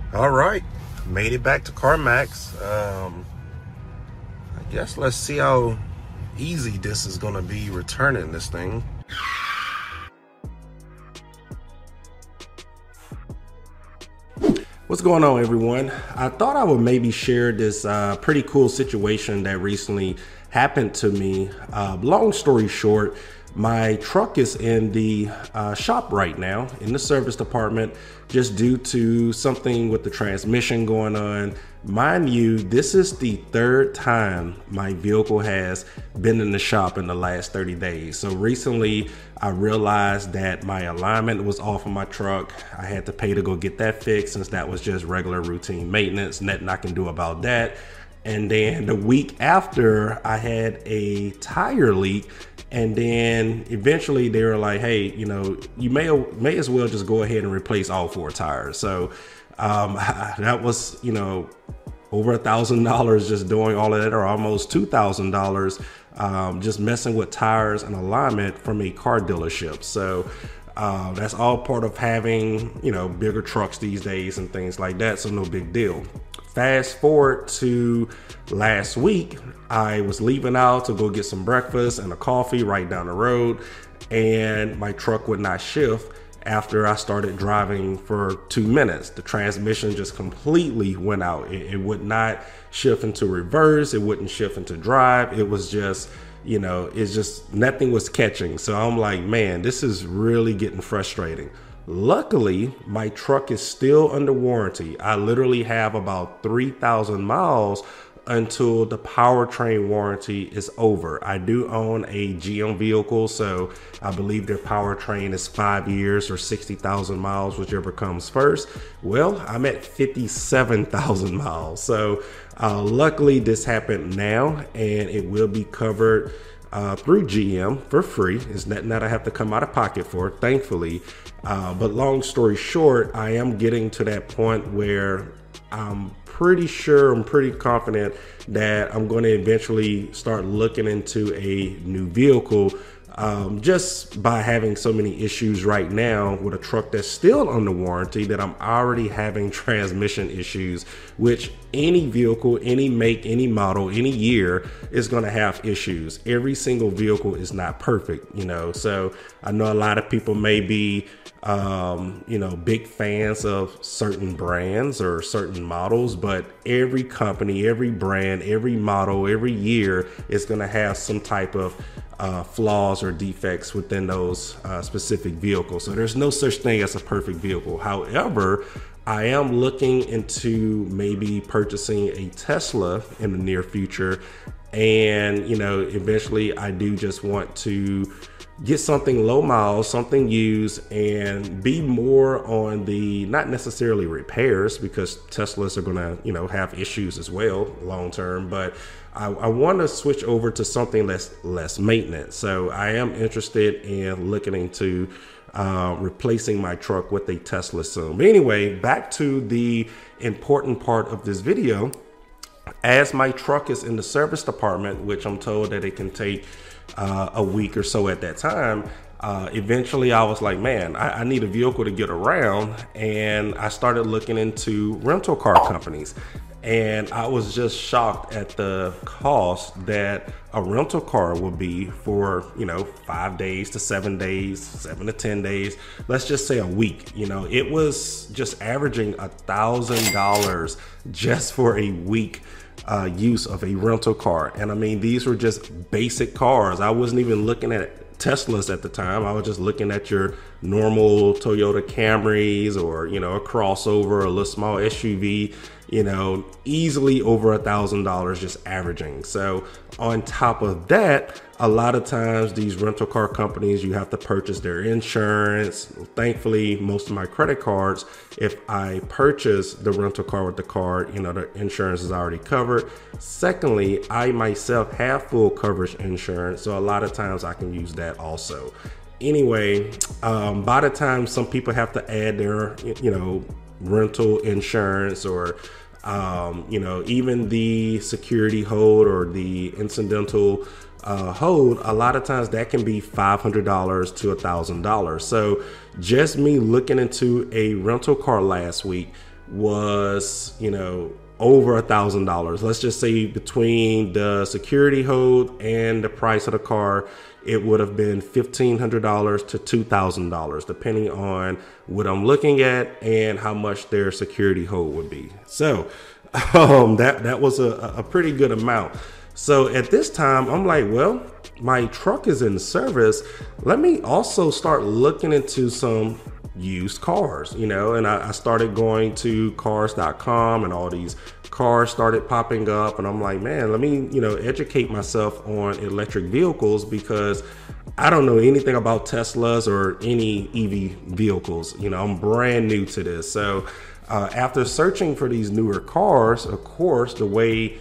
All right, made it back to CarMax. I guess let's see how easy this is gonna be returning this thing. What's going on, everyone? I thought I would maybe share this pretty cool situation that recently happened to me. Long story short, my truck is in the shop right now in the service department just due to something with the transmission going on. Mind you, this is the third time my vehicle has been in the shop in the last 30 days. So recently I realized that my alignment was off of my truck. I had to pay to go get that fixed since that was just regular routine maintenance. Nothing I can do about that. And then the week after, I had a tire leak, and then eventually they were like, hey, you know, you may as well just go ahead and replace all 4 tires. So that was, you know, over $1,000 just doing all of that, or almost $2,000 just messing with tires and alignment from a car dealership. So that's all part of having, you know, bigger trucks these days and things like that. So no big deal. Fast forward to last week, I was leaving out to go get some breakfast and a coffee right down the road, and my truck would not shift after I started driving for 2 minutes. The transmission just completely went out. It would not shift into reverse. It wouldn't shift into drive. It was just, you know, it's just nothing was catching. So I'm like, man, this is really getting frustrating. Luckily, my truck is still under warranty. I literally have about 3,000 miles until the powertrain warranty is over. I do own a GM vehicle, so I believe their powertrain is 5 years or 60,000 miles, whichever comes first. Well, I'm at 57,000 miles. So luckily this happened now, and it will be covered through GM for free. It's nothing that I have to come out of pocket for, thankfully. But long story short, I am getting to that point where I'm pretty confident that I'm going to eventually start looking into a new vehicle, just by having so many issues right now with a truck that's still under warranty, that I'm already having transmission issues, which any vehicle, any make, any model, any year is going to have issues. Every single vehicle is not perfect, you know. So I know a lot of people may be you know, big fans of certain brands or certain models, but every company, every brand, every model, every year is going to have some type of flaws or defects within those specific vehicles. So there's no such thing as a perfect vehicle. However, I am looking into maybe purchasing a Tesla in the near future. And, you know, eventually I do just want to get something low miles, something used, and be more on the, not necessarily repairs, because Teslas are gonna, you know, have issues as well long term, but I want to switch over to something less maintenance. So I am interested in looking into replacing my truck with a Tesla soon. But anyway, back to the important part of this video. As my truck is in the service department, which I'm told that it can take a week or so at that time, eventually I was like, man, I need a vehicle to get around. And I started looking into rental car companies. And I was just shocked at the cost that a rental car would be for, you know, 5 days to 7 days, 7 to 10 days. Let's just say a week. You know, it was just averaging $1,000 just for a week use of a rental car. And I mean, these were just basic cars. I wasn't even looking at Teslas at the time. I was just looking at your normal Toyota Camrys, or, you know, a crossover, a little small SUV, you know, easily over $1,000 just averaging. So on top of that, a lot of times these rental car companies, you have to purchase their insurance. Thankfully, most of my credit cards, if I purchase the rental car with the card, you know, the insurance is already covered. Secondly, I myself have full coverage insurance, so a lot of times I can use that also. Anyway, by the time some people have to add their, you know, rental insurance, or you know, even the security hold or the incidental hold, a lot of times that can be $500 to $1,000. So just me looking into a rental car last week was, over $1,000. Let's just say between the security hold and the price of the car, it would have been $1,500 to $2,000, depending on what I'm looking at and how much their security hold would be. So that was a pretty good amount. So at this time, I'm like, well, my truck is in service. Let me also start looking into some used cars, and I started going to cars.com, and all these cars started popping up, and I'm like, man, let me, educate myself on electric vehicles, because I don't know anything about Teslas or any EV vehicles. I'm brand new to this. So after searching for these newer cars, of course, the way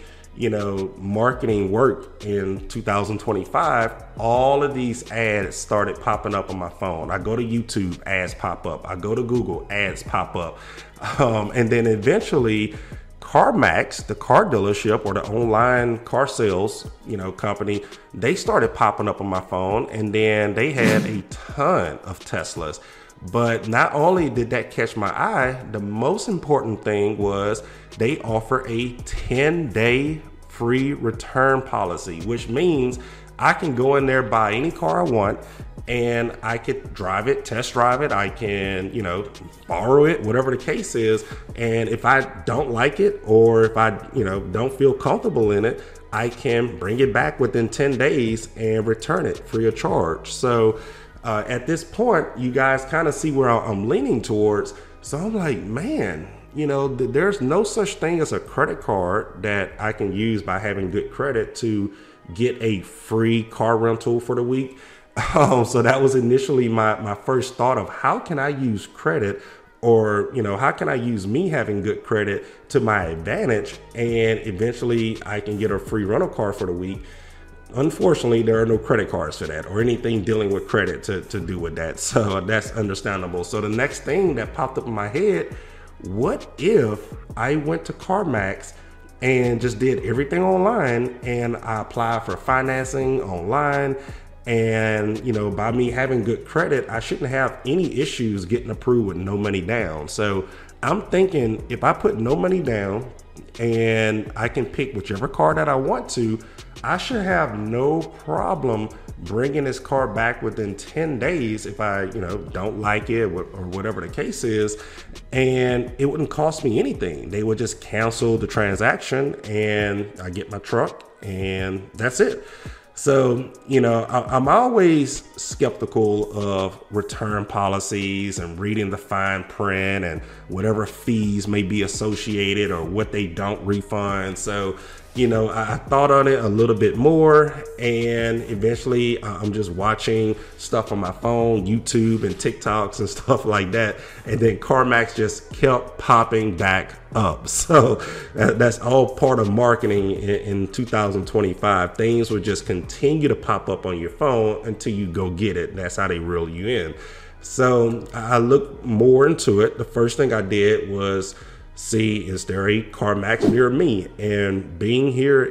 marketing worked in 2025, all of these ads started popping up on my phone. I go to YouTube, ads pop up. I go to Google, ads pop up. And then eventually CarMax, the car dealership or the online car sales, company, they started popping up on my phone, and then they had a ton of Teslas. But not only did that catch my eye, the most important thing was they offer a 10-day free return policy, which means I can go in there, buy any car I want, and I could drive it, test drive it. I can, borrow it, whatever the case is. And if I don't like it, or if I, don't feel comfortable in it, I can bring it back within 10 days and return it free of charge. So at this point, you guys kind of see where I'm leaning towards. So I'm like, man, there's no such thing as a credit card that I can use by having good credit to get a free car rental for the week. So that was initially my first thought of how can I use credit, or, how can I use me having good credit to my advantage, and eventually I can get a free rental car for the week. Unfortunately, there are no credit cards for that, or anything dealing with credit to do with that. So that's understandable. So the next thing that popped up in my head, what if I went to CarMax and just did everything online, and I applied for financing online, and by me having good credit, I shouldn't have any issues getting approved with no money down. So I'm thinking, if I put no money down and I can pick whichever car that I want to, I should have no problem bringing this car back within 10 days if I, don't like it, or whatever the case is. And it wouldn't cost me anything. They would just cancel the transaction, and I get my truck, and that's it. So, I'm always skeptical of return policies and reading the fine print and whatever fees may be associated or what they don't refund. So, I thought on it a little bit more, and eventually I'm just watching stuff on my phone, YouTube and TikToks and stuff like that. And then CarMax just kept popping back up. So that's all part of marketing in 2025. Things will just continue to pop up on your phone until you go get it. That's how they reel you in. So I looked more into it. The first thing I did was see, is there a CarMax near me? And being here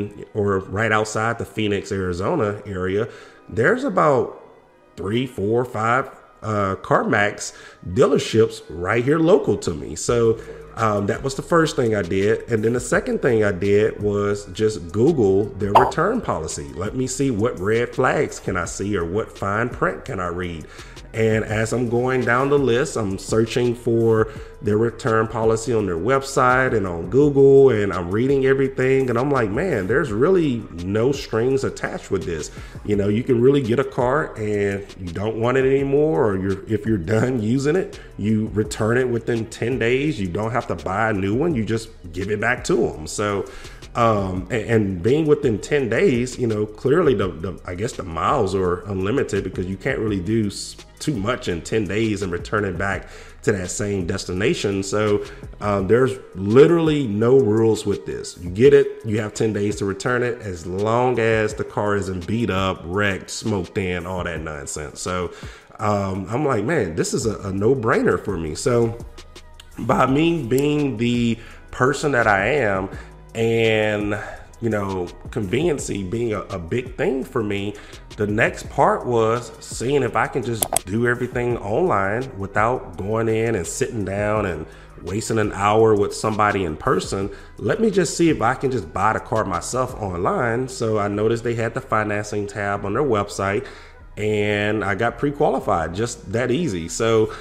right outside the Phoenix, Arizona area, there's about 3, 4, 5 CarMax dealerships right here local to me. So that was the first thing I did. And then the second thing I did was just Google their return policy. Let me see what red flags can I see, or what fine print can I read. And as I'm going down the list, I'm searching for their return policy on their website and on Google, and I'm reading everything. And I'm like, man, there's really no strings attached with this. You can really get a car and you don't want it anymore, or if you're done using it, you return it within 10 days. You don't have to buy a new one. You just give it back to them. So and being within 10 days, clearly I guess the miles are unlimited, because you can't really do too much in 10 days and return it back to that same destination. So there's literally no rules with this. You get it, you have 10 days to return it, as long as the car isn't beat up, wrecked, smoked in, all that nonsense. So I'm like, man, this is a no-brainer for me. So by me being the person that I am, and conveniency being a big thing for me, the next part was seeing if I can just do everything online without going in and sitting down and wasting an hour with somebody in person. Let me just see if I can just buy the car myself online. So I noticed they had the financing tab on their website, and I got pre-qualified, just that easy. So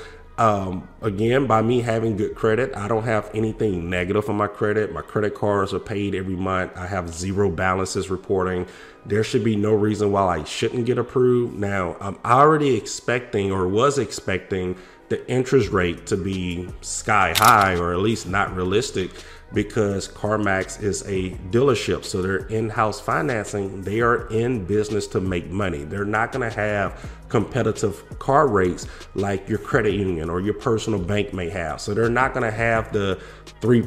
again, by me having good credit, I don't have anything negative on my credit. My credit cards are paid every month. I have zero balances reporting. There should be no reason why I shouldn't get approved. Now, I'm already expecting, or was expecting, the interest rate to be sky high, or at least not realistic, because CarMax is a dealership. So they're in-house financing. They are in business to make money. They're not going to have competitive car rates like your credit union or your personal bank may have. So they're not going to have the 3%,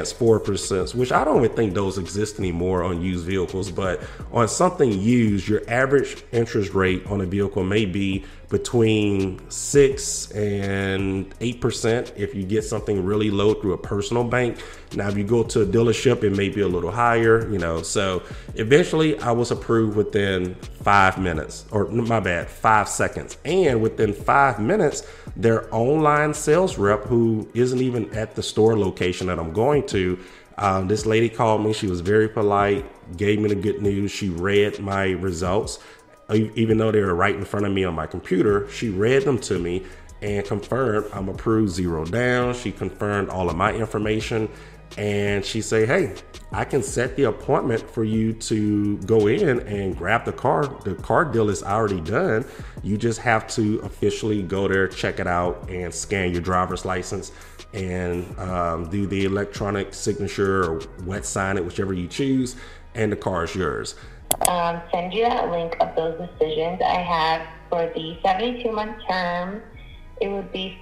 4%, which I don't even think those exist anymore on used vehicles. But on something used, your average interest rate on a vehicle may be between 6 and 8% if you get something really low through a personal bank. Now, if you go to a dealership, it may be a little higher, So eventually I was approved within 5 minutes, or my bad, 5 seconds. And within 5 minutes, their online sales rep, who isn't even at the store location that I'm going to, this lady called me. She was very polite, gave me the good news. She read my results. Even though they were right in front of me on my computer, she read them to me and confirmed I'm approved, zero down. She confirmed all of my information, and she said, hey, I can set the appointment for you to go in and grab the car. The car deal is already done. You just have to officially go there, check it out, and scan your driver's license and do the electronic signature or wet sign it, whichever you choose, and the car is yours. Send you that link of those decisions. I have for the 72-month term, it would be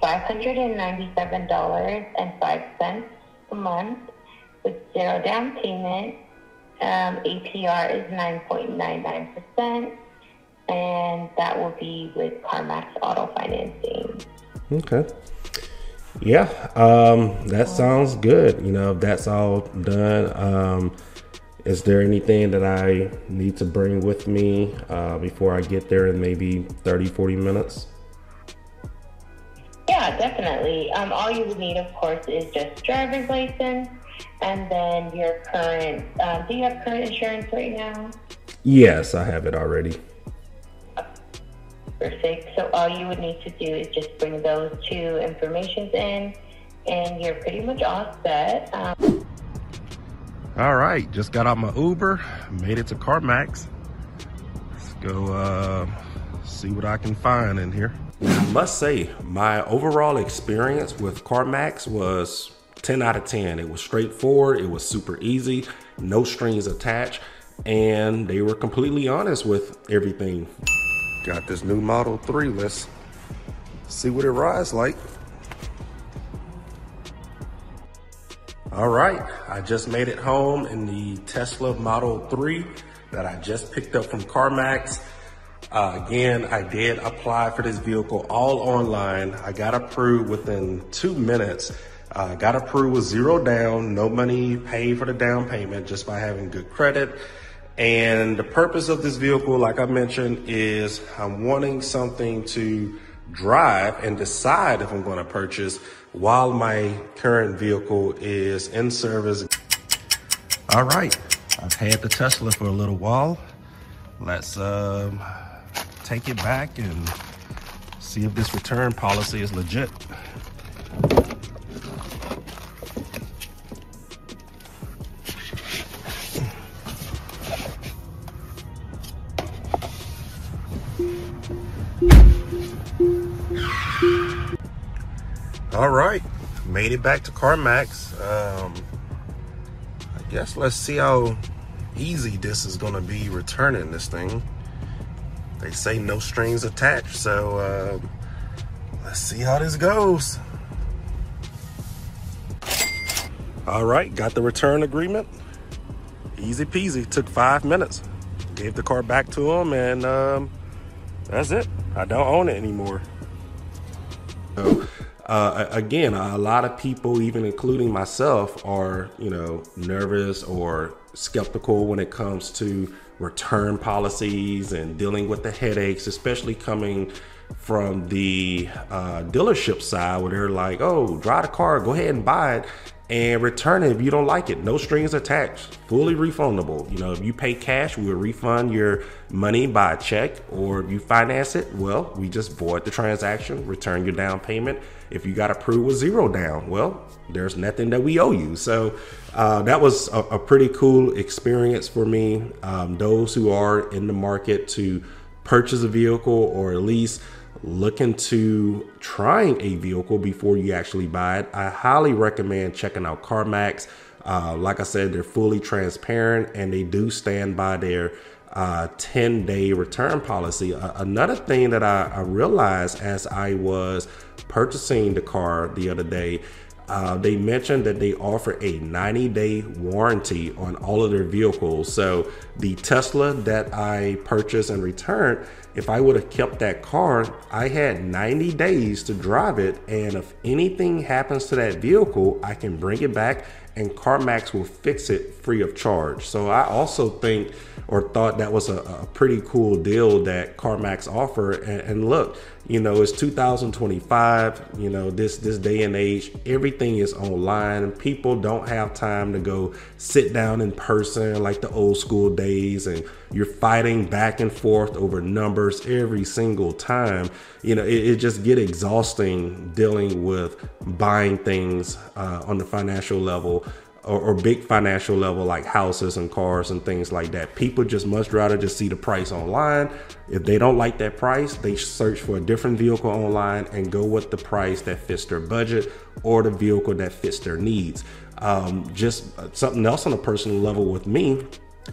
$597.05 a month with zero down payment. APR is 9.99%, and that will be with CarMax Auto Financing. Okay. Yeah, that sounds good. If that's all done, is there anything that I need to bring with me before I get there in maybe 30, 40 minutes? Yeah, definitely. All you would need, of course, is just driver's license, and then your current, do you have current insurance right now? Yes, I have it already. Perfect. So all you would need to do is just bring those two informations in, and you're pretty much all set. All right, just got out my Uber, made it to CarMax. Let's go see what I can find in here. I must say, my overall experience with CarMax was 10 out of 10. It was straightforward, it was super easy, no strings attached, and they were completely honest with everything. Got this new Model 3, let's see what it rides like. All right, I just made it home in the Tesla Model 3 that I just picked up from CarMax. Again, I did apply for this vehicle all online. I got approved within 2 minutes. Got approved with zero down, no money paid for the down payment, just by having good credit. And the purpose of this vehicle, like I mentioned, is I'm wanting something to drive and decide if I'm going to purchase while my current vehicle is in service. All right, I've had the Tesla for a little while. Let's take it back and see if this return policy is legit. All right, made it back to CarMax. I guess let's see how easy this is gonna be returning this thing. They say no strings attached, so let's see how this goes. All right, got the return agreement. Easy peasy, took 5 minutes. Gave the car back to them, and that's it. I don't own it anymore. So, again, a lot of people, even including myself, are, nervous or skeptical when it comes to return policies and dealing with the headaches, especially coming from the dealership side, where they're like, oh, drive the car, go ahead and buy it and return it if you don't like it. No strings attached, fully refundable. If you pay cash, we'll refund your money by check, or if you finance it, well, we just void the transaction, return your down payment. If you got approved with zero down, well, there's nothing that we owe you. So that was a pretty cool experience for me. Those who are in the market to purchase a vehicle, or at least look into trying a vehicle before you actually buy it, I highly recommend checking out CarMax. Like I said, they're fully transparent, and they do stand by their 10-day return policy. Another thing that I realized as I was purchasing the car the other day, they mentioned that they offer a 90-day warranty on all of their vehicles. So the Tesla that I purchased and returned, if I would have kept that car, I had 90 days to drive it. And if anything happens to that vehicle, I can bring it back and CarMax will fix it free of charge. So I also think, or thought, that was a pretty cool deal that CarMax offer. And look, it's 2025, this day and age, everything is online. People don't have time to go sit down in person like the old school days, and you're fighting back and forth over numbers every single time. It just get exhausting dealing with buying things on the financial level, or big financial level, like houses and cars and things like that. People just much rather just see the price online. If they don't like that price, they search for a different vehicle online and go with the price that fits their budget or the vehicle that fits their needs. Just something else on a personal level with me.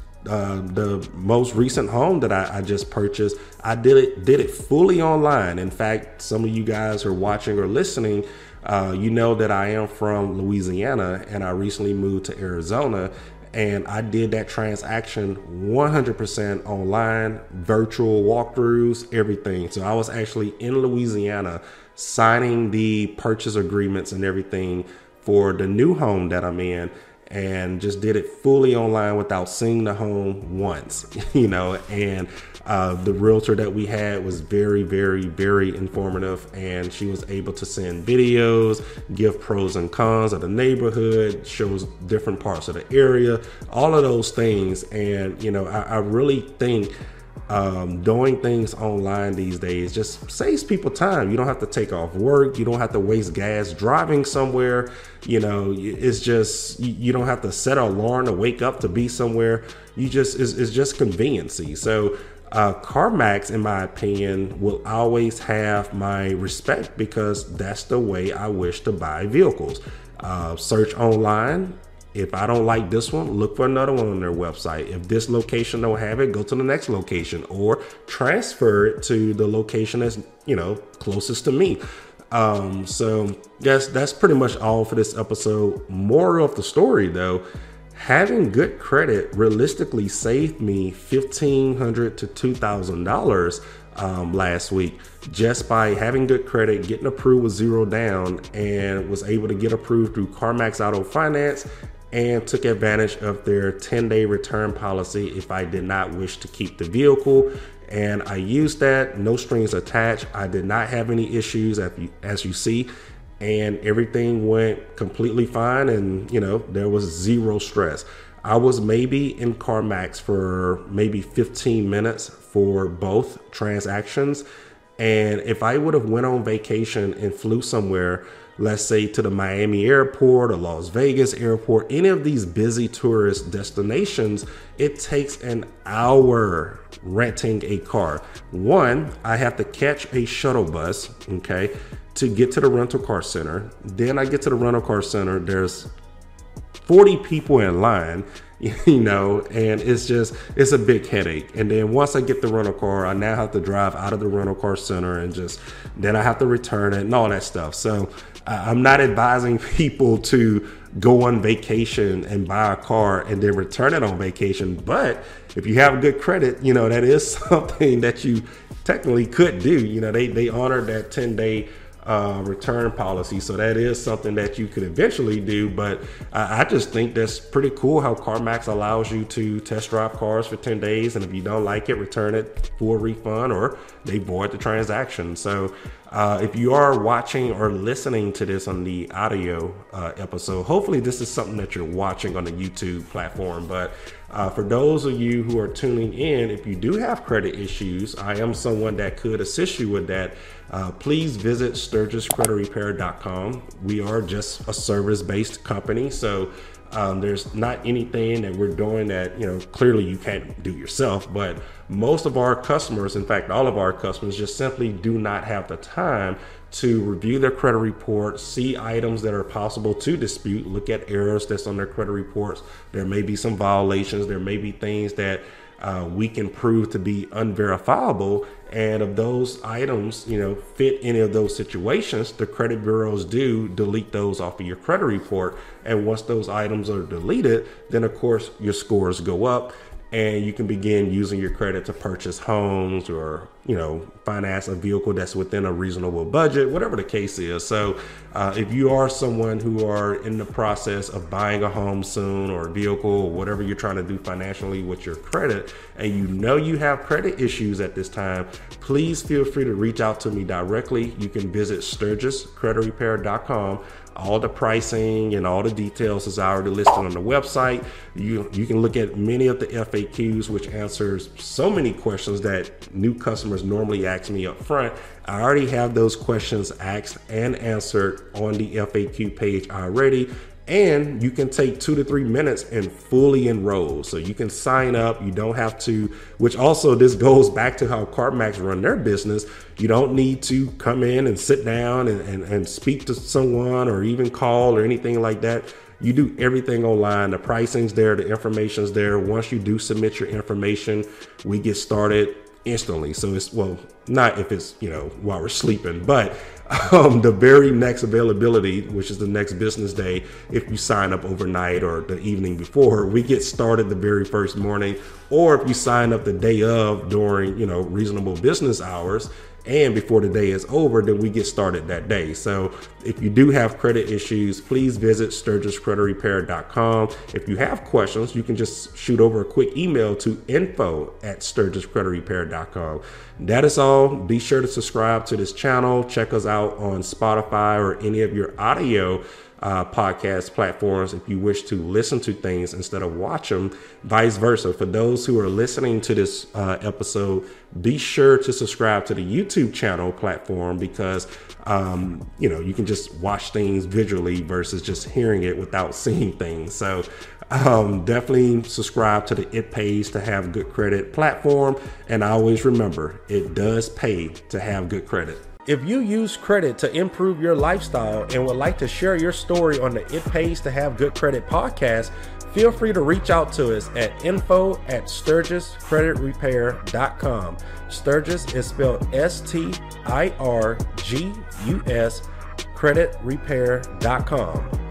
The most recent home that I just purchased, I did it fully online. In fact, some of you guys who are watching or listening, that I am from Louisiana, and I recently moved to Arizona, and I did that transaction 100% online, virtual walkthroughs, everything. So I was actually in Louisiana signing the purchase agreements and everything for the new home that I'm in, and just did it fully online without seeing the home once, and the realtor that we had was very, very, very informative, and she was able to send videos, give pros and cons of the neighborhood, shows different parts of the area, all of those things. And, I really think doing things online these days just saves people time. You don't have to take off work. You don't have to waste gas driving somewhere. It's just, you don't have to set an alarm to wake up to be somewhere. It's just conveniency. So CarMax, in my opinion, will always have my respect, because that's the way I wish to buy vehicles. Search online. If I don't like this one, look for another one on their website. If this location don't have it, go to the next location, or transfer it to the location that's, closest to me. So that's pretty much all for this episode. Moral of the story, though, having good credit realistically saved me $1,500 to $2,000 last week, just by having good credit, getting approved with zero down, and was able to get approved through CarMax Auto Finance, and took advantage of their 10-day return policy if I did not wish to keep the vehicle. And I used that, no strings attached. I did not have any issues, as you see, and everything went completely fine. And, there was zero stress. I was maybe in CarMax for maybe 15 minutes for both transactions. And if I would have went on vacation and flew somewhere, let's say to the Miami airport or Las Vegas airport, any of these busy tourist destinations, it takes an hour renting a car. One, I have to catch a shuttle bus, to get to the rental car center. Then I get to the rental car center, there's 40 people in line, and it's a big headache. And then once I get the rental car, I now have to drive out of the rental car center, and then I have to return it and all that stuff. So I'm not advising people to go on vacation and buy a car and then return it on vacation. But if you have good credit, that is something that you technically could do. They honored that 10-day return policy. So that is something that you could eventually do. But I just think that's pretty cool how CarMax allows you to test drive cars for 10 days. And if you don't like it, return it for a refund, or they void the transaction. So if you are watching or listening to this on the audio episode, hopefully this is something that you're watching on the YouTube platform. But for those of you who are tuning in, if you do have credit issues, I am someone that could assist you with that. Please visit SturgisCreditRepair.com. We are just a service-based company, so there's not anything that we're doing that, clearly you can't do yourself. But most of our customers, in fact, all of our customers, just simply do not have the time to review their credit report, see items that are possible to dispute, look at errors that's on their credit reports. There may be some violations. There may be things that we can prove to be unverifiable. And if those items, fit any of those situations, the credit bureaus do delete those off of your credit report. And once those items are deleted, then of course your scores go up, and you can begin using your credit to purchase homes or, finance a vehicle that's within a reasonable budget, whatever the case is. So if you are someone who are in the process of buying a home soon, or a vehicle, or whatever you're trying to do financially with your credit, and you have credit issues at this time, please feel free to reach out to me directly. You can visit SturgisCreditRepair.com. All the pricing and all the details is already listed on the website. You can look at many of the FAQs, which answers so many questions that new customers normally ask me up front. I already have those questions asked and answered on the FAQ page already. And you can take 2 to 3 minutes and fully enroll. So you can sign up. You don't have to, which also this goes back to how CarMax run their business. You don't need to come in and sit down and speak to someone, or even call or anything like that. You do everything online. The pricing's there, the information's there. Once you do submit your information, we get started instantly. So it's, not if it's, while we're sleeping, but the very next availability, which is the next business day, if you sign up overnight or the evening before, we get started the very first morning. Or if you sign up the day of during, reasonable business hours, and before the day is over, then we get started that day. So if you do have credit issues, please visit SturgisCreditRepair.com. If you have questions, you can just shoot over a quick email to info@SturgisCreditRepair.com. That is all. Be sure to subscribe to this channel. Check us out on Spotify or any of your audio podcast platforms if you wish to listen to things instead of watch them. Vice versa. For those who are listening to this episode, be sure to subscribe to the YouTube channel platform, because you can just watch things visually versus just hearing it without seeing things. So definitely subscribe to the It Pays to Have Good Credit platform. And always remember, it does pay to have good credit. If you use credit to improve your lifestyle and would like to share your story on the It Pays to Have Good Credit podcast, feel free to reach out to us at info@SturgisCreditRepair.com. Sturgis is spelled STIRGUS, creditrepair.com.